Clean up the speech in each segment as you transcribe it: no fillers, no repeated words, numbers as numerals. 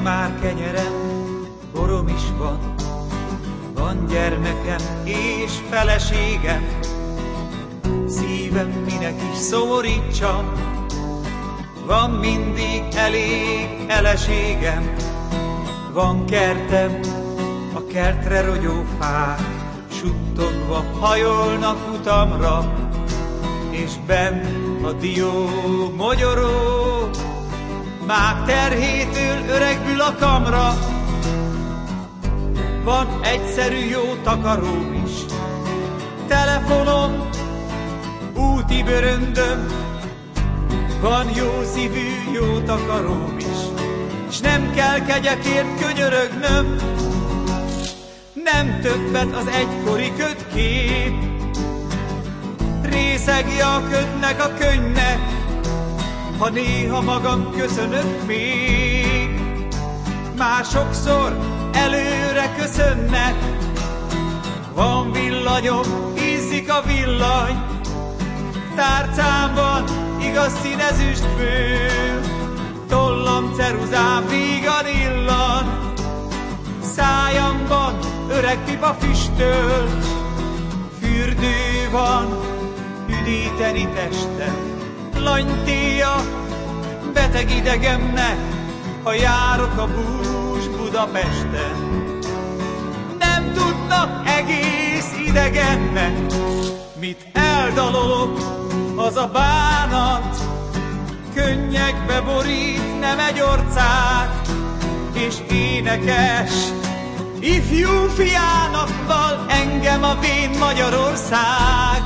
már kenyerem, borom is van, van gyermekem és feleségem, szívem minek is szomorítsa, van mindig elég eleségem, van kertem, a kertre rogyó fák, suttogva hajolnak utamra, és benn a dió mogyoró, mág terhétől öregbül a kamra. Van egyszerű jó takaróm is, telefonom, úti bőröndöm, van jó szívű jó takaróm is, s nem kell kegyekért könyörögnöm. Nem többet az egykori kötkép, részegi a ködnek a könnynek, ha néha magam köszönök még. Már sokszor előre köszönnek, van villanyom, ízik a villany, tárcámban igaz színezüstből, tollam ceruzám vígan illan, szájamban öreg pipa füstöl, fürdő van, üdíteni testem, lantyéja beteg idegemnek, ha járok a bús Budapesten. Nem tudnak egész idegennek, mit eldalolok, az a bánat, könnyekbe borít nem egy orcát, és énekes ifjú fiának val engem a vén Magyarország.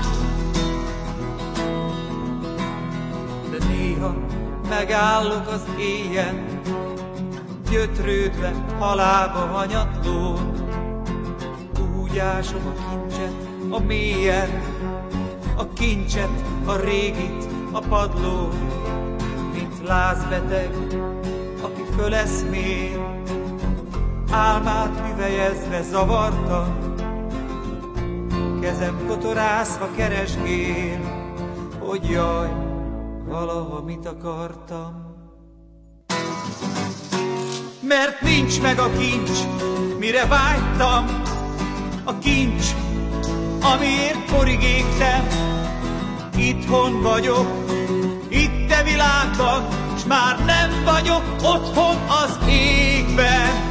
De néha megállok az éjjel, gyötrődve halába hanyatlón, úgy ásom a kincset a mélyen, a kincset, a régit a padlón, mint lázbeteg, aki föleszmél, álmát hüvelyezve zavartan, kezem kotorászva keresgél, hogy jaj, valaha mit akartam. Mert nincs meg a kincs, mire vágytam, a kincs, amiért porig égtem. Itthon vagyok, itt a világban, s már nem vagyok otthon az égben.